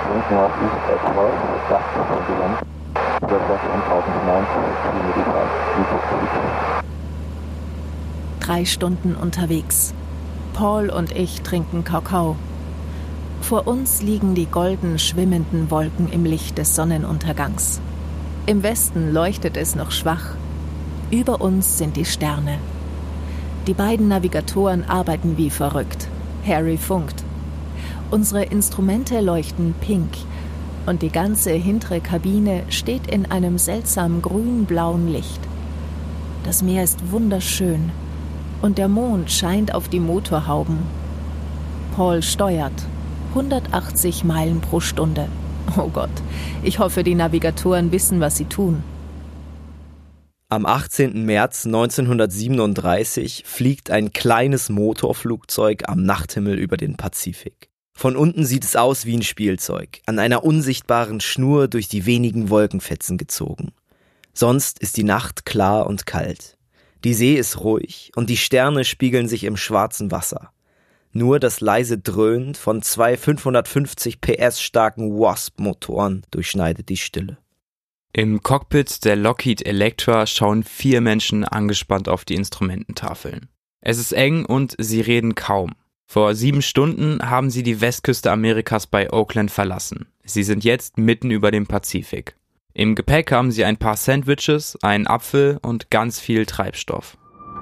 wind northeast at 12 with gusts of 21. Southwest 1090, humidity 3%. 3 Stunden unterwegs. Paul und ich trinken Kakao. Vor uns liegen die golden schwimmenden Wolken im Licht des Sonnenuntergangs. Im Westen leuchtet es noch schwach. Über uns sind die Sterne. Die beiden Navigatoren arbeiten wie verrückt. Harry funkt. Unsere Instrumente leuchten pink und die ganze hintere Kabine steht in einem seltsam grün-blauen Licht. Das Meer ist wunderschön und der Mond scheint auf die Motorhauben. Paul steuert. 180 Meilen pro Stunde. Oh Gott, ich hoffe, die Navigatoren wissen, was sie tun. Am 18. März 1937 fliegt ein kleines Motorflugzeug am Nachthimmel über den Pazifik. Von unten sieht es aus wie ein Spielzeug, an einer unsichtbaren Schnur durch die wenigen Wolkenfetzen gezogen. Sonst ist die Nacht klar und kalt. Die See ist ruhig und die Sterne spiegeln sich im schwarzen Wasser. Nur das leise Dröhnen von 2 550 PS starken Wasp-Motoren durchschneidet die Stille. Im Cockpit der Lockheed Electra schauen 4 Menschen angespannt auf die Instrumententafeln. Es ist eng und sie reden kaum. Vor 7 Stunden haben sie die Westküste Amerikas bei Oakland verlassen. Sie sind jetzt mitten über dem Pazifik. Im Gepäck haben sie ein paar Sandwiches, einen Apfel und ganz viel Treibstoff.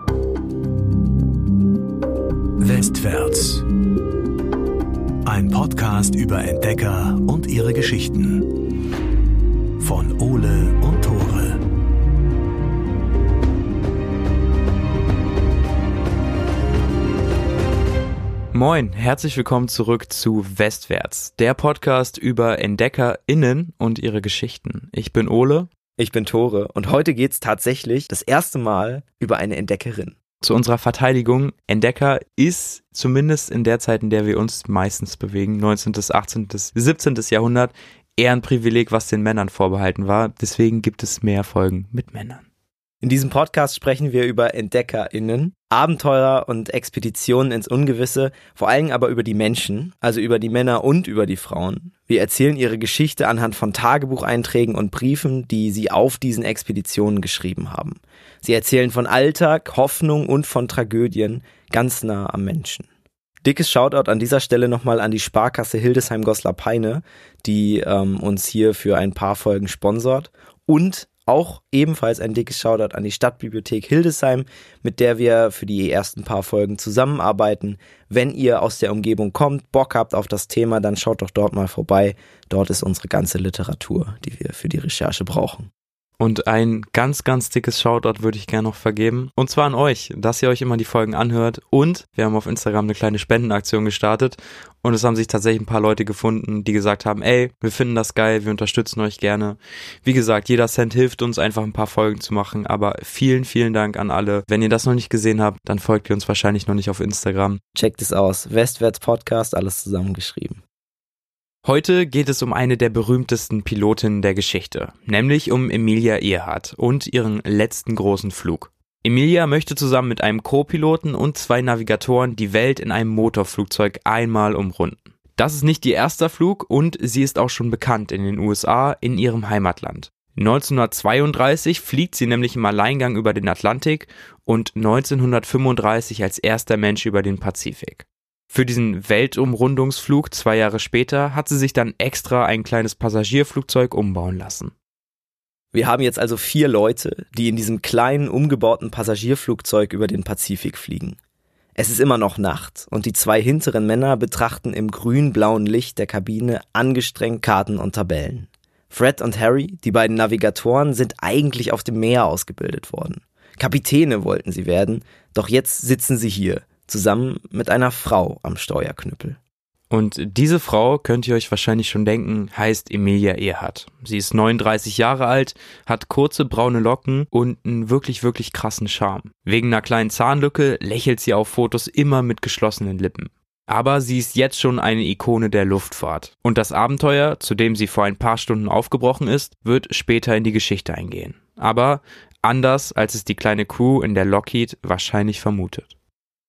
Westwärts. Ein Podcast über Entdecker und ihre Geschichten. Von Ole und Tore. Moin, herzlich willkommen zurück zu Westwärts, der Podcast über EntdeckerInnen und ihre Geschichten. Ich bin Ole. Ich bin Tore und heute geht's tatsächlich das erste Mal über eine Entdeckerin. Zu unserer Verteidigung, Entdecker ist zumindest in der Zeit, in der wir uns meistens bewegen, 19., 18., 17. Jahrhundert, eher ein Privileg, was den Männern vorbehalten war. Deswegen gibt es mehr Folgen mit Männern. In diesem Podcast sprechen wir über EntdeckerInnen, Abenteurer und Expeditionen ins Ungewisse, vor allem aber über die Menschen, also über die Männer und über die Frauen. Wir erzählen ihre Geschichte anhand von Tagebucheinträgen und Briefen, die sie auf diesen Expeditionen geschrieben haben. Sie erzählen von Alltag, Hoffnung und von Tragödien, ganz nah am Menschen. Dickes Shoutout an dieser Stelle nochmal an die Sparkasse Hildesheim-Goslar-Peine, die uns hier für ein paar Folgen sponsort. Und auch ebenfalls ein dickes Shoutout an die Stadtbibliothek Hildesheim, mit der wir für die ersten paar Folgen zusammenarbeiten. Wenn ihr aus der Umgebung kommt, Bock habt auf das Thema, dann schaut doch dort mal vorbei. Dort ist unsere ganze Literatur, die wir für die Recherche brauchen. Und ein ganz, ganz dickes Shoutout würde ich gerne noch vergeben. Und zwar an euch, dass ihr euch immer die Folgen anhört. Und wir haben auf Instagram eine kleine Spendenaktion gestartet. Und es haben sich tatsächlich ein paar Leute gefunden, die gesagt haben, ey, wir finden das geil, wir unterstützen euch gerne. Wie gesagt, jeder Cent hilft uns, einfach ein paar Folgen zu machen. Aber vielen, vielen Dank an alle. Wenn ihr das noch nicht gesehen habt, dann folgt ihr uns wahrscheinlich noch nicht auf Instagram. Checkt es aus. Westwärts Podcast, alles zusammengeschrieben. Heute geht es um eine der berühmtesten Pilotinnen der Geschichte, nämlich um Amelia Earhart und ihren letzten großen Flug. Amelia möchte zusammen mit einem Co-Piloten und 2 Navigatoren die Welt in einem Motorflugzeug einmal umrunden. Das ist nicht ihr erster Flug und sie ist auch schon bekannt in den USA, in ihrem Heimatland. 1932 fliegt sie nämlich im Alleingang über den Atlantik und 1935 als erster Mensch über den Pazifik. Für diesen Weltumrundungsflug 2 Jahre später hat sie sich dann extra ein kleines Passagierflugzeug umbauen lassen. Wir haben jetzt also 4 Leute, die in diesem kleinen, umgebauten Passagierflugzeug über den Pazifik fliegen. Es ist immer noch Nacht und die 2 hinteren Männer betrachten im grün-blauen Licht der Kabine angestrengt Karten und Tabellen. Fred und Harry, die beiden Navigatoren, sind eigentlich auf dem Meer ausgebildet worden. Kapitäne wollten sie werden, doch jetzt sitzen sie hier, zusammen mit einer Frau am Steuerknüppel. Und diese Frau, könnt ihr euch wahrscheinlich schon denken, heißt Amelia Earhart. Sie ist 39 Jahre alt, hat kurze braune Locken und einen wirklich, wirklich krassen Charme. Wegen einer kleinen Zahnlücke lächelt sie auf Fotos immer mit geschlossenen Lippen. Aber sie ist jetzt schon eine Ikone der Luftfahrt. Und das Abenteuer, zu dem sie vor ein paar Stunden aufgebrochen ist, wird später in die Geschichte eingehen. Aber anders, als es die kleine Crew in der Lockheed wahrscheinlich vermutet.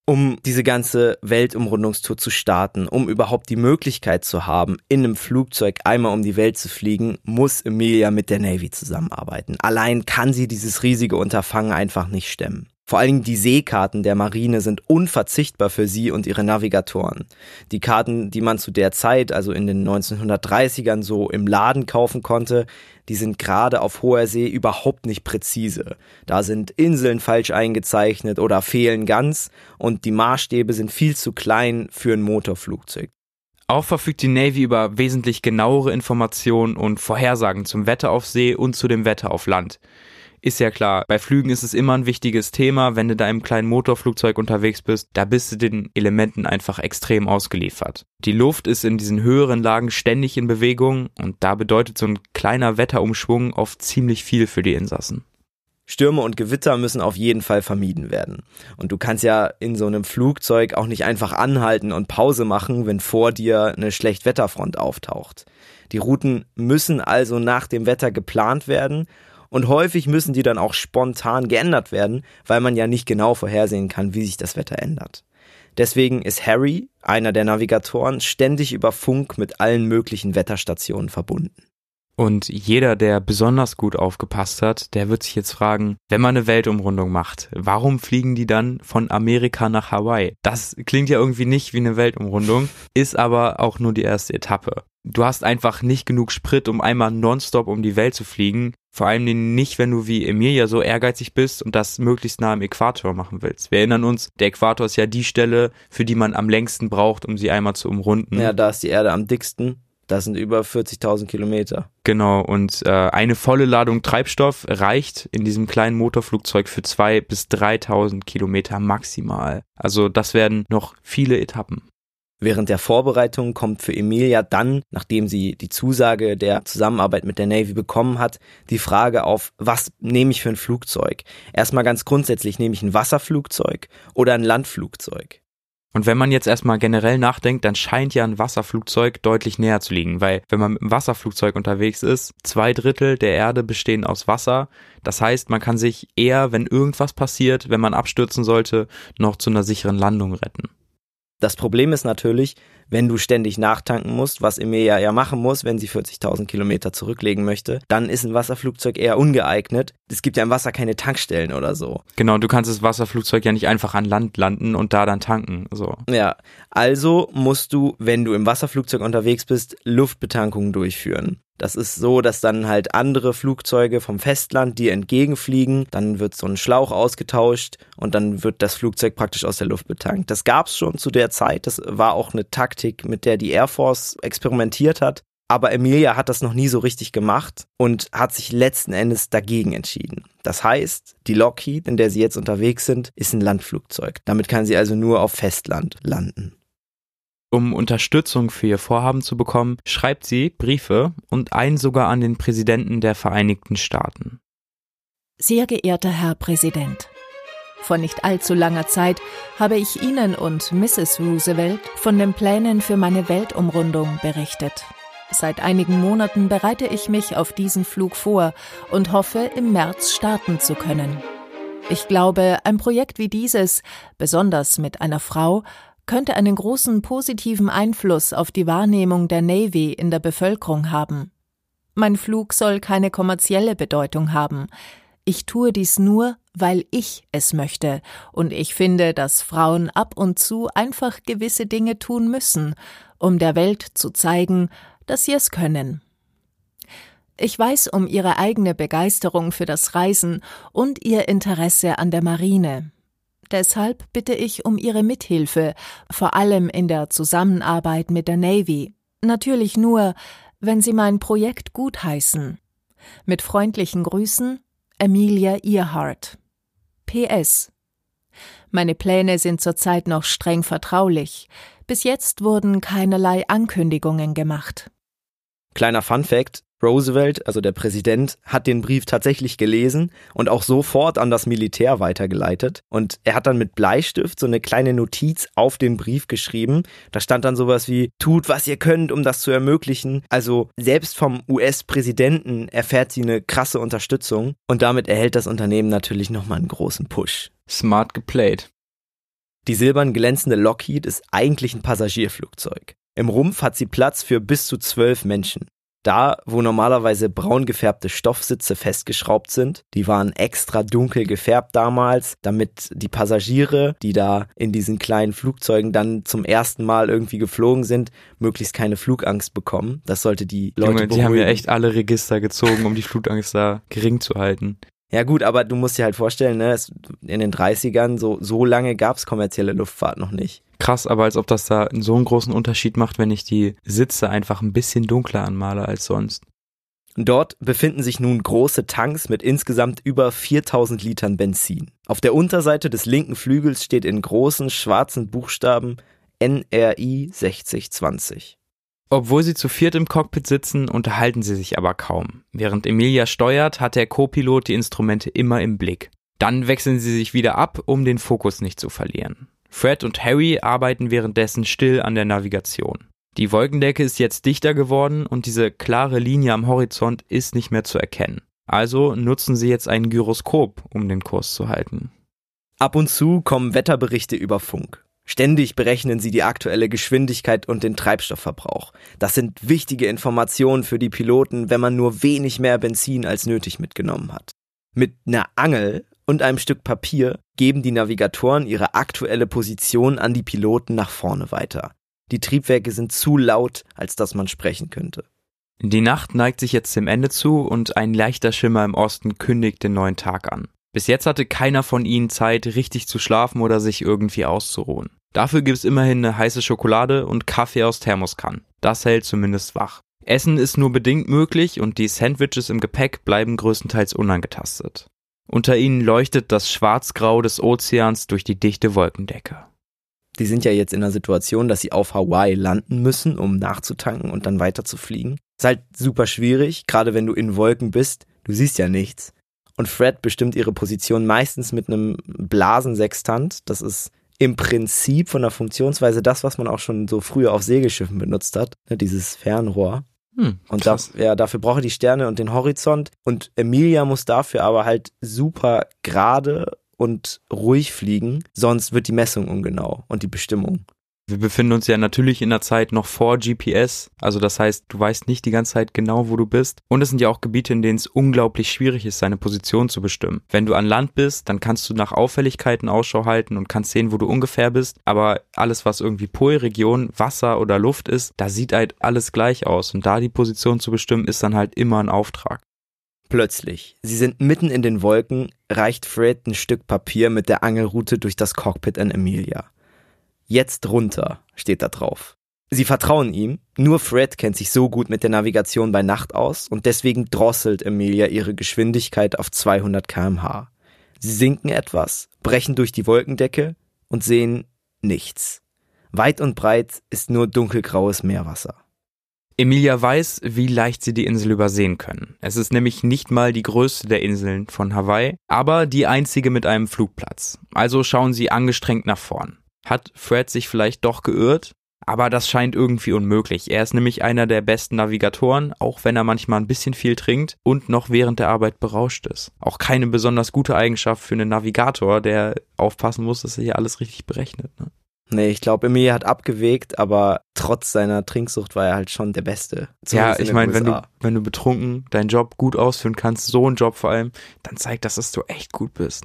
Um diese ganze Weltumrundungstour zu starten, um überhaupt die Möglichkeit zu haben, in einem Flugzeug einmal um die Welt zu fliegen, muss Emilia mit der Navy zusammenarbeiten. Allein kann sie dieses riesige Unterfangen einfach nicht stemmen. Vor allen Dingen die Seekarten der Marine sind unverzichtbar für sie und ihre Navigatoren. Die Karten, die man zu der Zeit, also in den 1930ern so im Laden kaufen konnte, die sind gerade auf hoher See überhaupt nicht präzise. Da sind Inseln falsch eingezeichnet oder fehlen ganz und die Maßstäbe sind viel zu klein für ein Motorflugzeug. Auch verfügt die Navy über wesentlich genauere Informationen und Vorhersagen zum Wetter auf See und zu dem Wetter auf Land. Ist ja klar, bei Flügen ist es immer ein wichtiges Thema, wenn du da im kleinen Motorflugzeug unterwegs bist, da bist du den Elementen einfach extrem ausgeliefert. Die Luft ist in diesen höheren Lagen ständig in Bewegung und da bedeutet so ein kleiner Wetterumschwung oft ziemlich viel für die Insassen. Stürme und Gewitter müssen auf jeden Fall vermieden werden. Und du kannst ja in so einem Flugzeug auch nicht einfach anhalten und Pause machen, wenn vor dir eine Schlechtwetterfront auftaucht. Die Routen müssen also nach dem Wetter geplant werden. Und häufig müssen die dann auch spontan geändert werden, weil man ja nicht genau vorhersehen kann, wie sich das Wetter ändert. Deswegen ist Harry, einer der Navigatoren, ständig über Funk mit allen möglichen Wetterstationen verbunden. Und jeder, der besonders gut aufgepasst hat, der wird sich jetzt fragen, wenn man eine Weltumrundung macht, warum fliegen die dann von Amerika nach Hawaii? Das klingt ja irgendwie nicht wie eine Weltumrundung, ist aber auch nur die erste Etappe. Du hast einfach nicht genug Sprit, um einmal nonstop um die Welt zu fliegen. Vor allem nicht, wenn du wie Emilia so ehrgeizig bist und das möglichst nah am Äquator machen willst. Wir erinnern uns, der Äquator ist ja die Stelle, für die man am längsten braucht, um sie einmal zu umrunden. Ja, da ist die Erde am dicksten. Das sind über 40.000 Kilometer. Genau, und eine volle Ladung Treibstoff reicht in diesem kleinen Motorflugzeug für 2.000 bis 3.000 Kilometer maximal. Also das werden noch viele Etappen. Während der Vorbereitung kommt für Emilia dann, nachdem sie die Zusage der Zusammenarbeit mit der Navy bekommen hat, die Frage auf, was nehme ich für ein Flugzeug? Erstmal ganz grundsätzlich, nehme ich ein Wasserflugzeug oder ein Landflugzeug? Und wenn man jetzt erstmal generell nachdenkt, dann scheint ja ein Wasserflugzeug deutlich näher zu liegen, weil wenn man mit einem Wasserflugzeug unterwegs ist, 2/3 der Erde bestehen aus Wasser. Das heißt, man kann sich eher, wenn irgendwas passiert, wenn man abstürzen sollte, noch zu einer sicheren Landung retten. Das Problem ist natürlich, wenn du ständig nachtanken musst, was Emilia ja machen muss, wenn sie 40.000 Kilometer zurücklegen möchte, dann ist ein Wasserflugzeug eher ungeeignet. Es gibt ja im Wasser keine Tankstellen oder so. Genau, du kannst das Wasserflugzeug ja nicht einfach an Land landen und da dann tanken. So. Ja, also musst du, wenn du im Wasserflugzeug unterwegs bist, Luftbetankungen durchführen. Das ist so, dass dann halt andere Flugzeuge vom Festland dir entgegenfliegen, dann wird so ein Schlauch ausgetauscht und dann wird das Flugzeug praktisch aus der Luft betankt. Das gab's schon zu der Zeit, das war auch eine Taktik, mit der die Air Force experimentiert hat, aber Emilia hat das noch nie so richtig gemacht und hat sich letzten Endes dagegen entschieden. Das heißt, die Lockheed, in der sie jetzt unterwegs sind, ist ein Landflugzeug. Damit kann sie also nur auf Festland landen. Um Unterstützung für ihr Vorhaben zu bekommen, schreibt sie Briefe und einen sogar an den Präsidenten der Vereinigten Staaten. Sehr geehrter Herr Präsident, vor nicht allzu langer Zeit habe ich Ihnen und Mrs. Roosevelt von den Plänen für meine Weltumrundung berichtet. Seit einigen Monaten bereite ich mich auf diesen Flug vor und hoffe, im März starten zu können. Ich glaube, ein Projekt wie dieses, besonders mit einer Frau, könnte einen großen positiven Einfluss auf die Wahrnehmung der Navy in der Bevölkerung haben. Mein Flug soll keine kommerzielle Bedeutung haben. Ich tue dies nur, weil ich es möchte, und ich finde, dass Frauen ab und zu einfach gewisse Dinge tun müssen, um der Welt zu zeigen, dass sie es können. Ich weiß um ihre eigene Begeisterung für das Reisen und ihr Interesse an der Marine. Deshalb bitte ich um Ihre Mithilfe, vor allem in der Zusammenarbeit mit der Navy. Natürlich nur, wenn Sie mein Projekt gutheißen. Mit freundlichen Grüßen, Emilia Earhart. PS. Meine Pläne sind zurzeit noch streng vertraulich. Bis jetzt wurden keinerlei Ankündigungen gemacht. Kleiner Funfact: Roosevelt, also der Präsident, hat den Brief tatsächlich gelesen und auch sofort an das Militär weitergeleitet. Und er hat dann mit Bleistift so eine kleine Notiz auf den Brief geschrieben. Da stand dann sowas wie, tut, was ihr könnt, um das zu ermöglichen. Also selbst vom US-Präsidenten erfährt sie eine krasse Unterstützung. Und damit erhält das Unternehmen natürlich nochmal einen großen Push. Smart geplayt. Die silbern glänzende Lockheed ist eigentlich ein Passagierflugzeug. Im Rumpf hat sie Platz für bis zu 12 Menschen. Da, wo normalerweise braun gefärbte Stoffsitze festgeschraubt sind, die waren extra dunkel gefärbt damals, damit die Passagiere, die da in diesen kleinen Flugzeugen dann zum ersten Mal irgendwie geflogen sind, möglichst keine Flugangst bekommen. Das sollte die Leute beruhigen. Die haben ja echt alle Register gezogen, um die Flugangst da gering zu halten. Ja gut, aber du musst dir halt vorstellen, ne, in den 30ern, so lange gab es kommerzielle Luftfahrt noch nicht. Krass, aber als ob das da so einen großen Unterschied macht, wenn ich die Sitze einfach ein bisschen dunkler anmale als sonst. Dort befinden sich nun große Tanks mit insgesamt über 4000 Litern Benzin. Auf der Unterseite des linken Flügels steht in großen schwarzen Buchstaben NRI 6020. Obwohl sie zu viert im Cockpit sitzen, unterhalten sie sich aber kaum. Während Emilia steuert, hat der Co-Pilot die Instrumente immer im Blick. Dann wechseln sie sich wieder ab, um den Fokus nicht zu verlieren. Fred und Harry arbeiten währenddessen still an der Navigation. Die Wolkendecke ist jetzt dichter geworden und diese klare Linie am Horizont ist nicht mehr zu erkennen. Also nutzen sie jetzt ein Gyroskop, um den Kurs zu halten. Ab und zu kommen Wetterberichte über Funk. Ständig berechnen sie die aktuelle Geschwindigkeit und den Treibstoffverbrauch. Das sind wichtige Informationen für die Piloten, wenn man nur wenig mehr Benzin als nötig mitgenommen hat. Mit einer Angel und einem Stück Papier geben die Navigatoren ihre aktuelle Position an die Piloten nach vorne weiter. Die Triebwerke sind zu laut, als dass man sprechen könnte. Die Nacht neigt sich jetzt dem Ende zu und ein leichter Schimmer im Osten kündigt den neuen Tag an. Bis jetzt hatte keiner von ihnen Zeit, richtig zu schlafen oder sich irgendwie auszuruhen. Dafür gibt es immerhin eine heiße Schokolade und Kaffee aus Thermoskannen. Das hält zumindest wach. Essen ist nur bedingt möglich und die Sandwiches im Gepäck bleiben größtenteils unangetastet. Unter ihnen leuchtet das Schwarzgrau des Ozeans durch die dichte Wolkendecke. Die sind ja jetzt in einer Situation, dass sie auf Hawaii landen müssen, um nachzutanken und dann weiterzufliegen. Ist halt super schwierig, gerade wenn du in Wolken bist. Du siehst ja nichts. Und Fred bestimmt ihre Position meistens mit einem Blasensextant. Das ist im Prinzip von der Funktionsweise das, was man auch schon so früher auf Segelschiffen benutzt hat. Dieses Fernrohr. Und dafür braucht er die Sterne und den Horizont. Und Emilia muss dafür aber halt super gerade und ruhig fliegen, sonst wird die Messung ungenau und die Bestimmung. Wir befinden uns ja natürlich in der Zeit noch vor GPS, also das heißt, du weißt nicht die ganze Zeit genau, wo du bist. Und es sind ja auch Gebiete, in denen es unglaublich schwierig ist, seine Position zu bestimmen. Wenn du an Land bist, dann kannst du nach Auffälligkeiten Ausschau halten und kannst sehen, wo du ungefähr bist. Aber alles, was irgendwie Polregion, Wasser oder Luft ist, da sieht halt alles gleich aus. Und da die Position zu bestimmen, ist dann halt immer ein Auftrag. Plötzlich, sie sind mitten in den Wolken, reicht Fred ein Stück Papier mit der Angelrute durch das Cockpit an Emilia. Jetzt runter, steht da drauf. Sie vertrauen ihm, nur Fred kennt sich so gut mit der Navigation bei Nacht aus und deswegen drosselt Emilia ihre Geschwindigkeit auf 200 km/h. Sie sinken etwas, brechen durch die Wolkendecke und sehen nichts. Weit und breit ist nur dunkelgraues Meerwasser. Emilia weiß, wie leicht sie die Insel übersehen können. Es ist nämlich nicht mal die größte der Inseln von Hawaii, aber die einzige mit einem Flugplatz. Also schauen sie angestrengt nach vorn. Hat Fred sich vielleicht doch geirrt? Aber das scheint irgendwie unmöglich. Er ist nämlich einer der besten Navigatoren, auch wenn er manchmal ein bisschen viel trinkt und noch während der Arbeit berauscht ist. Auch keine besonders gute Eigenschaft für einen Navigator, der aufpassen muss, dass er hier alles richtig berechnet, ne? Nee, ich glaube, Emilia hat abgewegt, aber trotz seiner Trinksucht war er halt schon der Beste. Ja, ich meine, wenn du betrunken deinen Job gut ausführen kannst, so einen Job vor allem, dann zeigt das, dass du echt gut bist.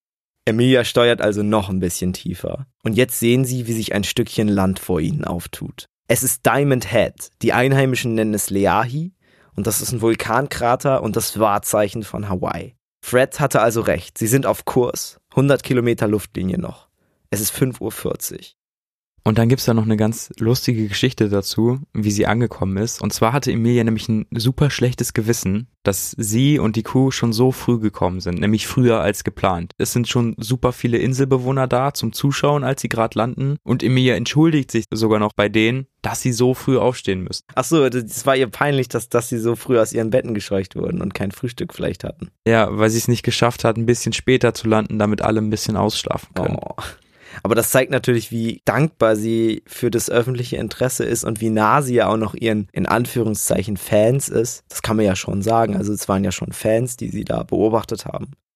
Emilia steuert also noch ein bisschen tiefer. Und jetzt sehen sie, wie sich ein Stückchen Land vor ihnen auftut. Es ist Diamond Head. Die Einheimischen nennen es Leahi. Und das ist ein Vulkankrater und das Wahrzeichen von Hawaii. Fred hatte also recht. Sie sind auf Kurs. 100 Kilometer Luftlinie noch. Es ist 5:40 Uhr. Und dann gibt's da noch eine ganz lustige Geschichte dazu, wie sie angekommen ist. Und zwar hatte Emilia nämlich ein super schlechtes Gewissen, dass sie und die Crew schon so früh gekommen sind, nämlich früher als geplant. Es sind schon super viele Inselbewohner da zum Zuschauen, als sie gerade landen. Und Emilia entschuldigt sich sogar noch bei denen, dass sie so früh aufstehen müssen. Ach so, das war ihr peinlich, dass sie so früh aus ihren Betten gescheucht wurden und kein Frühstück vielleicht hatten. Ja, weil sie es nicht geschafft hat, ein bisschen später zu landen, damit alle ein bisschen ausschlafen können. Oh. Aber das zeigt natürlich, wie dankbar sie für das öffentliche Interesse ist und wie nah sie ja auch noch ihren, in Anführungszeichen, Fans ist. Das kann man ja schon sagen. Also es waren ja schon Fans, die sie da beobachtet haben.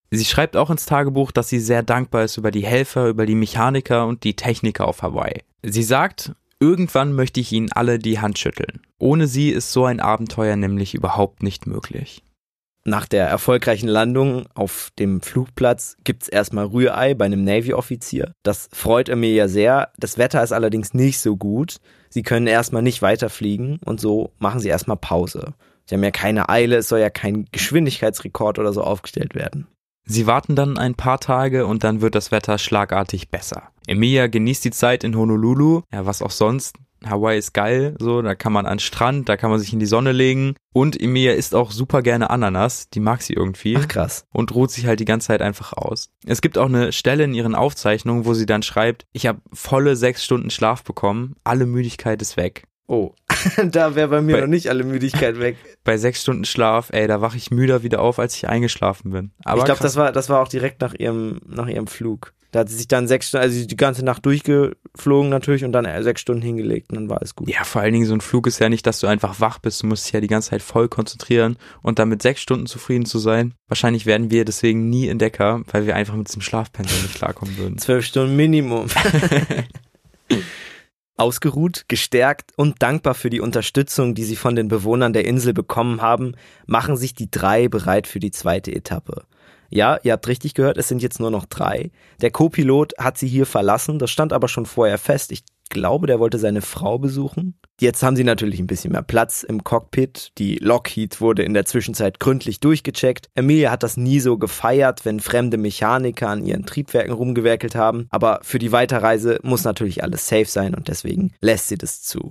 Sie schreibt auch ins Tagebuch, dass sie sehr dankbar ist über die Helfer, über die Mechaniker und die Techniker auf Hawaii. Sie sagt, irgendwann möchte ich ihnen alle die Hand schütteln. Ohne sie ist so ein Abenteuer nämlich überhaupt nicht möglich. Nach der erfolgreichen Landung auf dem Flugplatz gibt's erstmal Rührei bei einem Navy-Offizier. Das freut Emilia sehr. Das Wetter ist allerdings nicht so gut. Sie können erstmal nicht weiterfliegen und so machen sie erstmal Pause. Sie haben ja keine Eile, es soll ja kein Geschwindigkeitsrekord oder so aufgestellt werden. Sie warten dann ein paar Tage und dann wird das Wetter schlagartig besser. Emilia genießt die Zeit in Honolulu, ja was auch sonst. Hawaii ist geil, so, da kann man an den Strand, da kann man sich in die Sonne legen. Und Emilia isst auch super gerne Ananas, die mag sie irgendwie. Ach krass. Und ruht sich halt die ganze Zeit einfach aus. Es gibt auch eine Stelle in ihren Aufzeichnungen, wo sie dann schreibt, ich habe volle 6 Stunden Schlaf bekommen, alle Müdigkeit ist weg. Oh, da wäre bei mir noch nicht alle Müdigkeit weg. Bei 6 Stunden Schlaf, da wache ich müder wieder auf, als ich eingeschlafen bin. Aber ich glaube, das war auch direkt nach ihrem Flug. Da hat sie sich dann 6 Stunden, also die ganze Nacht durchgeflogen natürlich und dann 6 Stunden hingelegt und dann war alles gut. Ja, vor allen Dingen so ein Flug ist ja nicht, dass du einfach wach bist, du musst dich ja die ganze Zeit voll konzentrieren und dann mit 6 Stunden zufrieden zu sein. Wahrscheinlich werden wir deswegen nie Entdecker, weil wir einfach mit diesem Schlafpensel nicht klarkommen würden. 12 Stunden Minimum. Ausgeruht, gestärkt und dankbar für die Unterstützung, die sie von den Bewohnern der Insel bekommen haben, machen sich die 3 bereit für die zweite Etappe. Ja, ihr habt richtig gehört, es sind jetzt nur noch 3. Der Co-Pilot hat sie hier verlassen, das stand aber schon vorher fest. Ich glaube, der wollte seine Frau besuchen. Jetzt haben sie natürlich ein bisschen mehr Platz im Cockpit. Die Lockheed wurde in der Zwischenzeit gründlich durchgecheckt. Emilia hat das nie so gefeiert, wenn fremde Mechaniker an ihren Triebwerken rumgewerkelt haben. Aber für die Weiterreise muss natürlich alles safe sein und deswegen lässt sie das zu.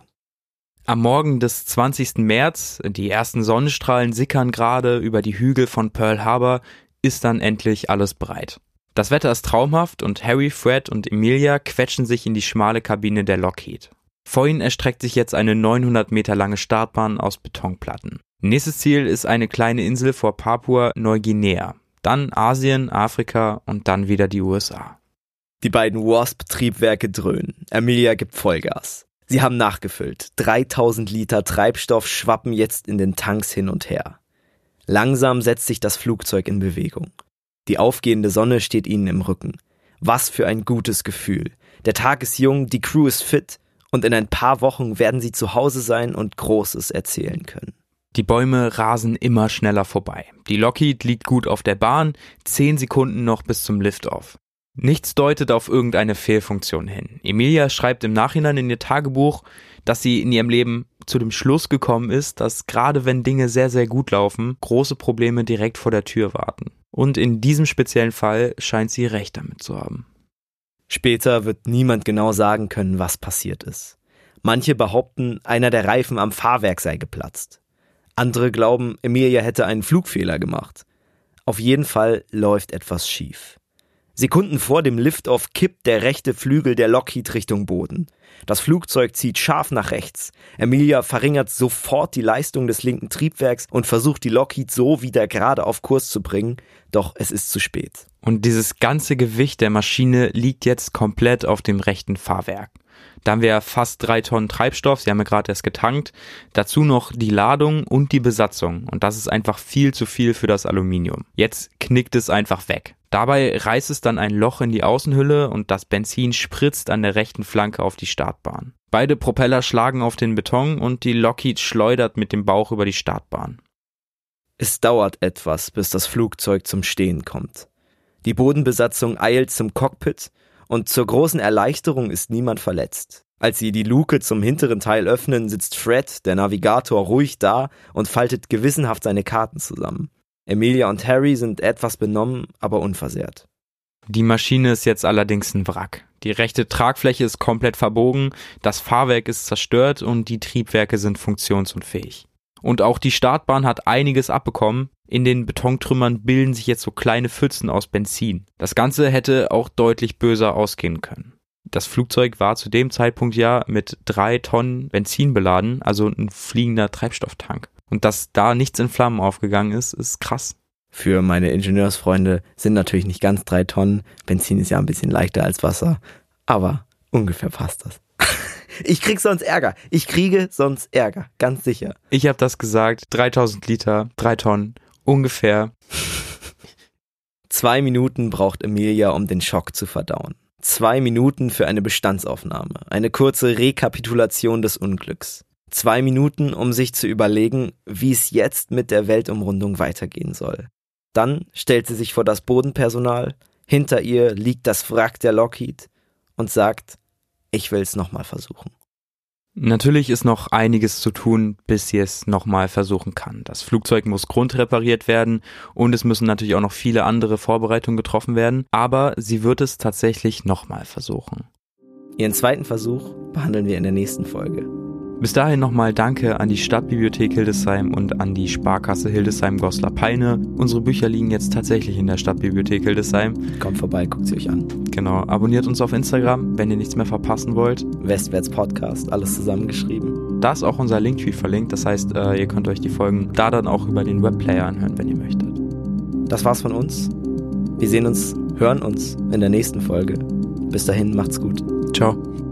Am Morgen des 20. März, die ersten Sonnenstrahlen sickern gerade über die Hügel von Pearl Harbor, ist dann endlich alles bereit. Das Wetter ist traumhaft und Harry, Fred und Emilia quetschen sich in die schmale Kabine der Lockheed. Vor ihnen erstreckt sich jetzt eine 900 Meter lange Startbahn aus Betonplatten. Nächstes Ziel ist eine kleine Insel vor Papua-Neuguinea. Dann Asien, Afrika und dann wieder die USA. Die beiden Wasp-Triebwerke dröhnen. Emilia gibt Vollgas. Sie haben nachgefüllt. 3000 Liter Treibstoff schwappen jetzt in den Tanks hin und her. Langsam setzt sich das Flugzeug in Bewegung. Die aufgehende Sonne steht ihnen im Rücken. Was für ein gutes Gefühl. Der Tag ist jung, die Crew ist fit und in ein paar Wochen werden sie zu Hause sein und Großes erzählen können. Die Bäume rasen immer schneller vorbei. Die Lockheed liegt gut auf der Bahn, 10 Sekunden noch bis zum Liftoff. Nichts deutet auf irgendeine Fehlfunktion hin. Emilia schreibt im Nachhinein in ihr Tagebuch, dass sie in ihrem Leben zu dem Schluss gekommen ist, dass gerade wenn Dinge sehr, sehr gut laufen, große Probleme direkt vor der Tür warten. Und in diesem speziellen Fall scheint sie recht damit zu haben. Später wird niemand genau sagen können, was passiert ist. Manche behaupten, einer der Reifen am Fahrwerk sei geplatzt. Andere glauben, Emilia hätte einen Flugfehler gemacht. Auf jeden Fall läuft etwas schief. Sekunden vor dem Liftoff kippt der rechte Flügel der Lockheed Richtung Boden. Das Flugzeug zieht scharf nach rechts. Emilia verringert sofort die Leistung des linken Triebwerks und versucht die Lockheed so wieder gerade auf Kurs zu bringen, doch es ist zu spät. Und dieses ganze Gewicht der Maschine liegt jetzt komplett auf dem rechten Fahrwerk. Da haben wir fast 3 Tonnen Treibstoff, sie haben ja gerade erst getankt, dazu noch die Ladung und die Besatzung und das ist einfach viel zu viel für das Aluminium. Jetzt knickt es einfach weg. Dabei reißt es dann ein Loch in die Außenhülle und das Benzin spritzt an der rechten Flanke auf die Startbahn. Beide Propeller schlagen auf den Beton und die Lockheed schleudert mit dem Bauch über die Startbahn. Es dauert etwas, bis das Flugzeug zum Stehen kommt. Die Bodenbesatzung eilt zum Cockpit und zur großen Erleichterung ist niemand verletzt. Als sie die Luke zum hinteren Teil öffnen, sitzt Fred, der Navigator, ruhig da und faltet gewissenhaft seine Karten zusammen. Emilia und Harry sind etwas benommen, aber unversehrt. Die Maschine ist jetzt allerdings ein Wrack. Die rechte Tragfläche ist komplett verbogen, das Fahrwerk ist zerstört und die Triebwerke sind funktionsunfähig. Und auch die Startbahn hat einiges abbekommen. In den Betontrümmern bilden sich jetzt so kleine Pfützen aus Benzin. Das Ganze hätte auch deutlich böser ausgehen können. Das Flugzeug war zu dem Zeitpunkt ja mit 3 Tonnen Benzin beladen, also ein fliegender Treibstofftank. Und dass da nichts in Flammen aufgegangen ist, ist krass. Für meine Ingenieursfreunde sind natürlich nicht ganz 3 Tonnen. Benzin ist ja ein bisschen leichter als Wasser. Aber ungefähr passt das. Ich kriege sonst Ärger, ganz sicher. Ich habe das gesagt, 3000 Liter, 3 Tonnen, ungefähr. 2 Minuten braucht Emilia, um den Schock zu verdauen. 2 Minuten für eine Bestandsaufnahme, eine kurze Rekapitulation des Unglücks. 2 Minuten, um sich zu überlegen, wie es jetzt mit der Weltumrundung weitergehen soll. Dann stellt sie sich vor das Bodenpersonal, hinter ihr liegt das Wrack der Lockheed und sagt, ich will es nochmal versuchen. Natürlich ist noch einiges zu tun, bis sie es nochmal versuchen kann. Das Flugzeug muss grundrepariert werden und es müssen natürlich auch noch viele andere Vorbereitungen getroffen werden, aber sie wird es tatsächlich nochmal versuchen. Ihren zweiten Versuch behandeln wir in der nächsten Folge. Bis dahin nochmal Danke an die Stadtbibliothek Hildesheim und an die Sparkasse Hildesheim-Goslar-Peine. Unsere Bücher liegen jetzt tatsächlich in der Stadtbibliothek Hildesheim. Kommt vorbei, guckt sie euch an. Genau, abonniert uns auf Instagram, wenn ihr nichts mehr verpassen wollt. Westwärts Podcast, alles zusammengeschrieben. Da ist auch unser Linktree verlinkt, das heißt, ihr könnt euch die Folgen da dann auch über den Webplayer anhören, wenn ihr möchtet. Das war's von uns. Wir sehen uns, hören uns in der nächsten Folge. Bis dahin, macht's gut. Ciao.